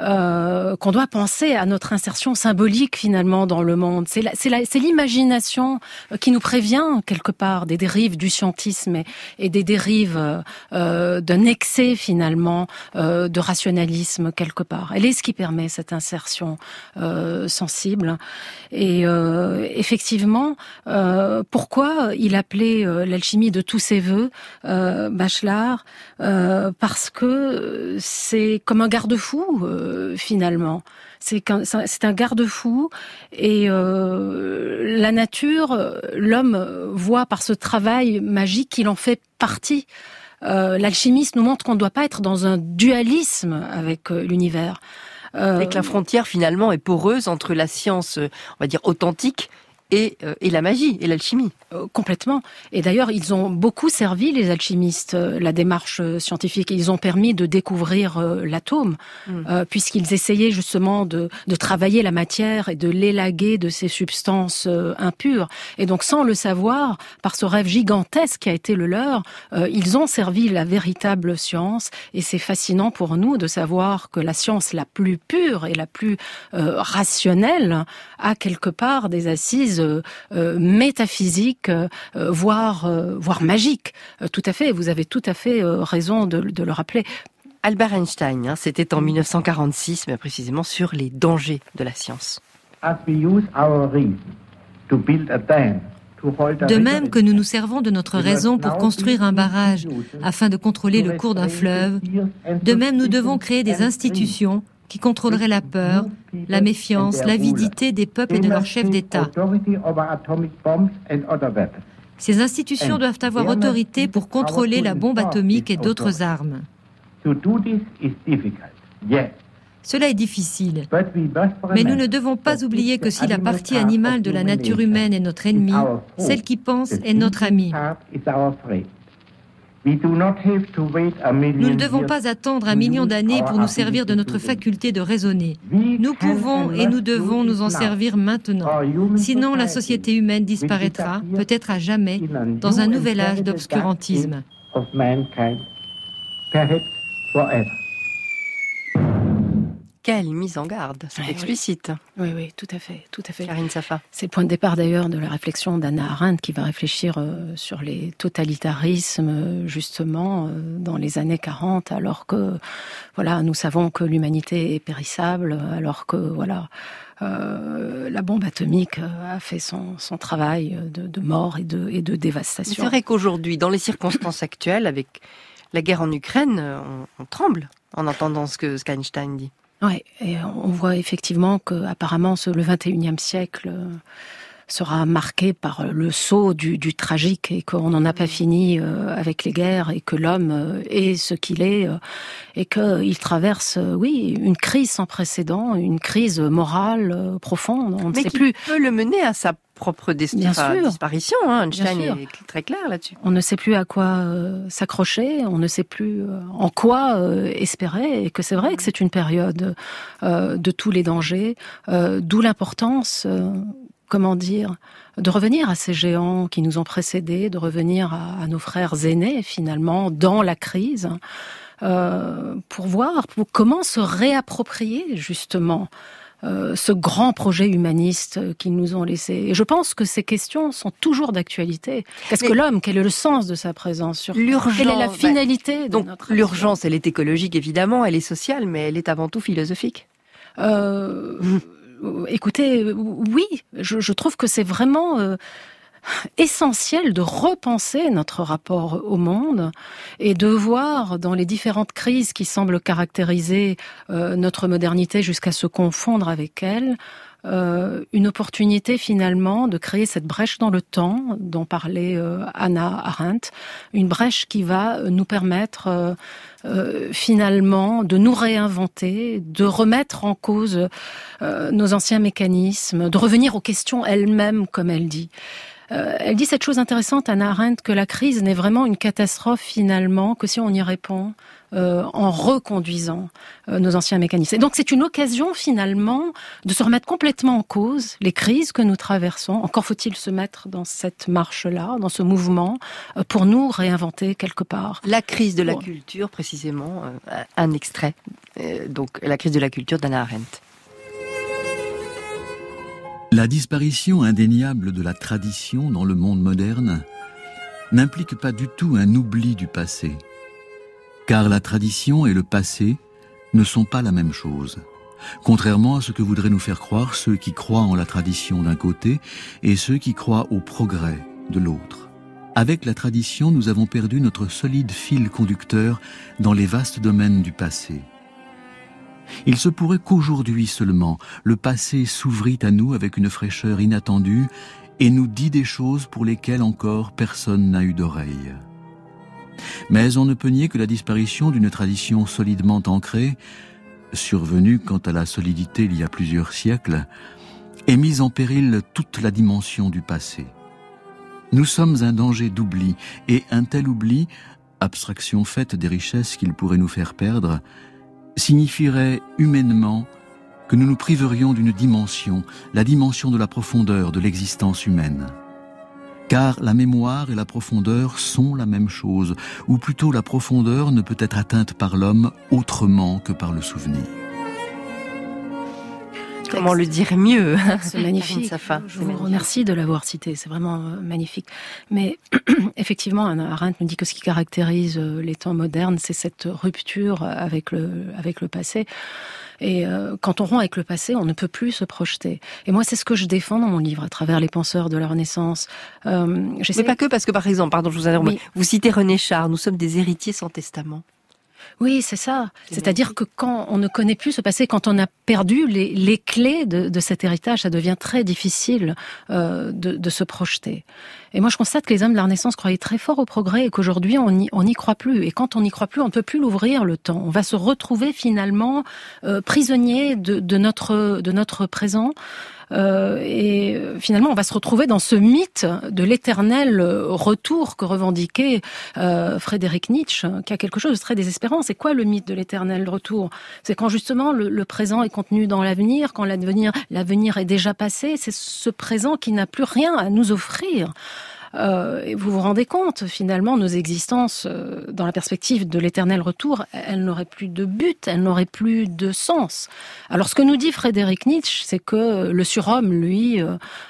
qu'on doit penser à notre insertion symbolique, finalement, dans le monde. C'est l'imagination qui nous prévient, quelque part, des dérives du scientisme et des dérives d'un excès, finalement, de rationalisme, quelque part. Elle est ce qui permet cette insertion sensible. Et effectivement, pourquoi il appelait l'alchimie de tous ses voeux, Bachelard, parce que c'est comme un garde-fou, finalement. C'est un garde-fou et la nature, l'homme voit par ce travail magique qu'il en fait partie. L'alchimiste nous montre qu'on ne doit pas être dans un dualisme avec l'univers. Et que la frontière finalement est poreuse entre la science, on va dire, authentique et la magie et l'alchimie. Complètement. Et d'ailleurs, ils ont beaucoup servi, les alchimistes, la démarche scientifique. Ils ont permis de découvrir l'atome, puisqu'ils essayaient justement de travailler la matière et de l'élaguer de ces substances impures. Et donc, sans le savoir, par ce rêve gigantesque qui a été le leur, ils ont servi la véritable science. Et c'est fascinant pour nous de savoir que la science la plus pure et la plus rationnelle a quelque part des assises métaphysiques, voire magiques. Tout à fait, vous avez tout à fait raison de le rappeler. Albert Einstein, c'était en 1946, mais précisément sur les dangers de la science. De même que nous nous servons de notre raison pour construire un barrage afin de contrôler le cours d'un fleuve, de même nous devons créer des institutions qui contrôleraient la peur, la méfiance, l'avidité des peuples et de leurs chefs d'État. Ces institutions doivent avoir autorité pour contrôler la bombe atomique et d'autres armes. Cela est difficile, mais nous ne devons pas oublier que si la partie animale de la nature humaine est notre ennemie, celle qui pense est notre amie. Nous ne devons pas attendre 1 million d'années pour nous servir de notre faculté de raisonner. Nous pouvons et nous devons nous en servir maintenant. Sinon, la société humaine disparaîtra, peut-être à jamais, dans un nouvel âge d'obscurantisme. Quelle mise en garde, c'est explicite. Oui, tout à fait. Karine Safa. C'est le point de départ d'ailleurs de la réflexion d'Hannah Arendt qui va réfléchir sur les totalitarismes justement dans les années 40, alors que nous savons que l'humanité est périssable, alors que la bombe atomique a fait son travail de mort et de dévastation. C'est vrai qu'aujourd'hui, dans les circonstances actuelles, avec la guerre en Ukraine, on tremble en entendant ce que Einstein dit. Oui, et on voit effectivement que apparemment le 21e siècle sera marqué par le saut du tragique et qu'on n'en a pas fini avec les guerres et que l'homme est ce qu'il est et qu'il traverse, une crise sans précédent, une crise morale profonde. On ne sait plus. Peut le mener à sa propre disparition. Einstein est très clair là-dessus. On ne sait plus à quoi s'accrocher, on ne sait plus en quoi espérer, et que c'est vrai que c'est une période de tous les dangers, d'où l'importance, de revenir à ces géants qui nous ont précédés, de revenir à nos frères aînés finalement dans la crise, pour voir comment se réapproprier justement ce grand projet humaniste qu'ils nous ont laissé. Et je pense que ces questions sont toujours d'actualité. Qu'est-ce que l'homme? Quel est le sens de sa présence sur Terre? Quelle est la finalité de notre l'urgence, elle est écologique évidemment, elle est sociale, mais elle est avant tout philosophique. Écoutez, oui, je trouve que c'est vraiment essentiel de repenser notre rapport au monde et de voir dans les différentes crises qui semblent caractériser notre modernité jusqu'à se confondre avec elle, une opportunité finalement de créer cette brèche dans le temps dont parlait Hannah Arendt, une brèche qui va nous permettre finalement de nous réinventer, de remettre en cause nos anciens mécanismes, de revenir aux questions elles-mêmes, comme elle dit. Elle dit cette chose intéressante, Hannah Arendt, que la crise n'est vraiment une catastrophe finalement que si on y répond en reconduisant nos anciens mécanismes. Et donc c'est une occasion finalement de se remettre complètement en cause les crises que nous traversons. Encore faut-il se mettre dans cette marche-là, dans ce mouvement, pour nous réinventer quelque part. La crise de la culture, précisément, un extrait. Donc la crise de la culture d'Hannah Arendt. La disparition indéniable de la tradition dans le monde moderne n'implique pas du tout un oubli du passé, car la tradition et le passé ne sont pas la même chose, contrairement à ce que voudraient nous faire croire ceux qui croient en la tradition d'un côté et ceux qui croient au progrès de l'autre. Avec la tradition, nous avons perdu notre solide fil conducteur dans les vastes domaines du passé. Il se pourrait qu'aujourd'hui seulement, le passé s'ouvrît à nous avec une fraîcheur inattendue et nous dit des choses pour lesquelles encore personne n'a eu d'oreille. Mais on ne peut nier que la disparition d'une tradition solidement ancrée, survenue quant à la solidité il y a plusieurs siècles, ait mis en péril toute la dimension du passé. Nous sommes un danger d'oubli, et un tel oubli, abstraction faite des richesses qu'il pourrait nous faire perdre, signifierait humainement que nous nous priverions d'une dimension, la dimension de la profondeur de l'existence humaine. Car la mémoire et la profondeur sont la même chose, ou plutôt la profondeur ne peut être atteinte par l'homme autrement que par le souvenir. Comment le dire mieux? C'est magnifique. Je vous remercie de l'avoir cité. C'est vraiment magnifique. Mais effectivement, Hannah Arendt nous dit que ce qui caractérise les temps modernes, c'est cette rupture avec le passé. Et quand on rompt avec le passé, on ne peut plus se projeter. Et moi, c'est ce que je défends dans mon livre, à travers les penseurs de la Renaissance. Mais pas que, parce que par exemple, pardon, je vous interromps, vous citez René Char, nous sommes des héritiers sans testament. Oui, c'est ça. C'est-à-dire que quand on ne connaît plus ce passé, quand on a perdu les clés de cet héritage, ça devient très difficile de se projeter. Et moi, je constate que les hommes de la Renaissance croyaient très fort au progrès et qu'aujourd'hui, on n'y croit plus. Et quand on n'y croit plus, on ne peut plus l'ouvrir, le temps. On va se retrouver finalement prisonnier de notre présent. Et finalement, on va se retrouver dans ce mythe de l'éternel retour que revendiquait Friedrich Nietzsche, qui a quelque chose de très désespérant. C'est quoi le mythe de l'éternel retour? C'est quand justement le présent est contenu dans l'avenir, quand l'avenir est déjà passé. C'est ce présent qui n'a plus rien à nous offrir. Et vous vous rendez compte, finalement, nos existences, dans la perspective de l'éternel retour, elles n'auraient plus de but, elles n'auraient plus de sens. Alors, ce que nous dit Friedrich Nietzsche, c'est que le surhomme, lui,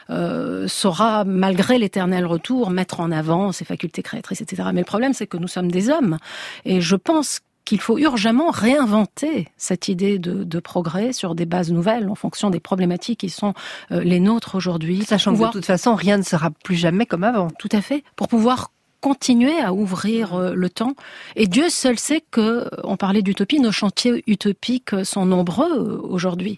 saura, malgré l'éternel retour, mettre en avant ses facultés créatrices, etc. Mais le problème, c'est que nous sommes des hommes. Et je pense qu'il faut urgemment réinventer cette idée de progrès sur des bases nouvelles en fonction des problématiques qui sont les nôtres aujourd'hui. Sachant que de toute façon, rien ne sera plus jamais comme avant. Tout à fait. Pour pouvoir continuer à ouvrir le temps. Et Dieu seul sait que, on parlait d'utopie, nos chantiers utopiques sont nombreux aujourd'hui.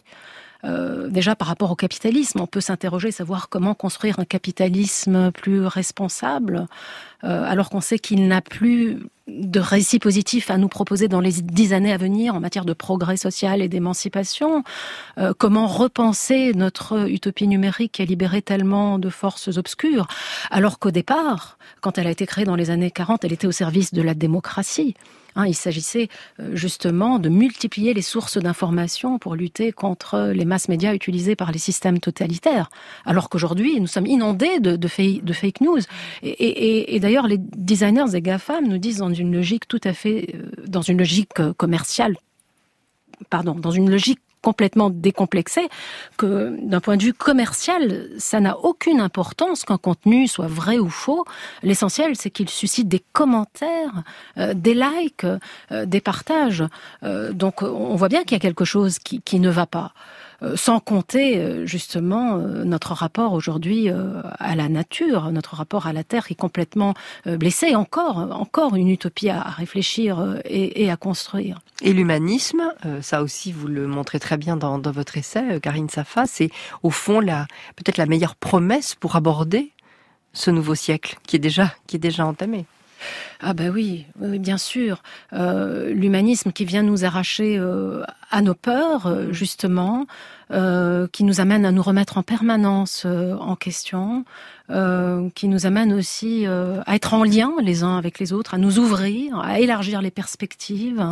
Déjà par rapport au capitalisme, on peut s'interroger, savoir comment construire un capitalisme plus responsable, alors qu'on sait qu'il n'a plus de récit positif à nous proposer dans les 10 années à venir en matière de progrès social et d'émancipation. Comment repenser notre utopie numérique qui a libéré tellement de forces obscures, alors qu'au départ, quand elle a été créée dans les années 40, elle était au service de la démocratie. Il s'agissait justement de multiplier les sources d'information pour lutter contre les masses médias utilisées par les systèmes totalitaires. Alors qu'aujourd'hui, nous sommes inondés de fake news. Et d'ailleurs, les designers des GAFAM nous disent dans une logique tout à fait, dans une logique commerciale, dans une logique complètement décomplexé, que d'un point de vue commercial, ça n'a aucune importance qu'un contenu soit vrai ou faux. L'essentiel, c'est qu'il suscite des commentaires, des likes, des partages. Donc on voit bien qu'il y a quelque chose qui ne va pas. Sans compter justement notre rapport aujourd'hui à la nature, notre rapport à la terre qui est complètement blessé. Encore une utopie à réfléchir et à construire. Et l'humanisme, ça aussi vous le montrez très bien dans votre essai, Karine Safa, c'est au fond peut-être la meilleure promesse pour aborder ce nouveau siècle qui est déjà entamé. Ah ben oui, bien sûr. L'humanisme qui vient nous arracher à nos peurs, justement, qui nous amène à nous remettre en permanence en question, qui nous amène aussi à être en lien les uns avec les autres, à nous ouvrir, à élargir les perspectives,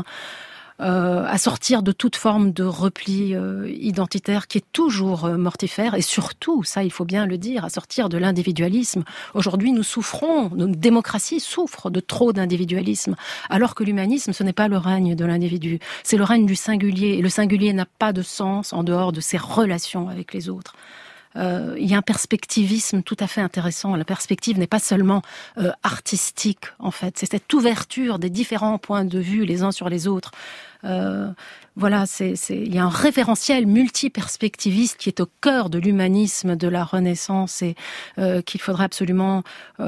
à sortir de toute forme de repli identitaire qui est toujours mortifère, et surtout, ça il faut bien le dire, à sortir de l'individualisme. Aujourd'hui nous souffrons, notre démocratie souffre de trop d'individualisme, alors que l'humanisme ce n'est pas le règne de l'individu, c'est le règne du singulier, et le singulier n'a pas de sens en dehors de ses relations avec les autres. Il y a un perspectivisme tout à fait intéressant. La perspective n'est pas seulement artistique, en fait. C'est cette ouverture des différents points de vue les uns sur les autres. Voilà, il y a un référentiel multiperspectiviste qui est au cœur de l'humanisme de la Renaissance et qu'il faudrait absolument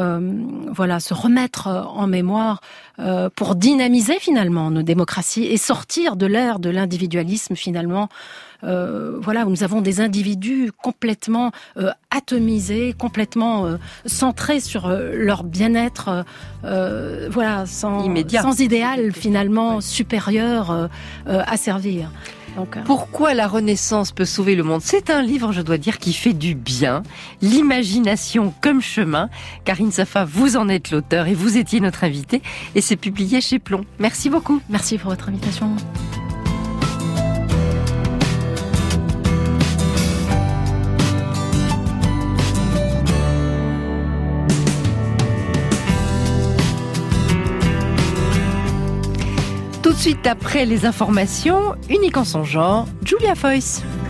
se remettre en mémoire pour dynamiser finalement nos démocraties et sortir de l'ère de l'individualisme finalement. Où nous avons des individus complètement atomisés, complètement centrés sur leur bien-être, sans idéal finalement supérieur à servir. Donc, Pourquoi la Renaissance peut sauver le monde ? C'est un livre, je dois dire, qui fait du bien. L'imagination comme chemin. Karine Safa, vous en êtes l'auteur et vous étiez notre invitée. Et c'est publié chez Plomb. Merci beaucoup. Merci pour votre invitation. Tout de suite après les informations, unique en son genre, Julia Foyce.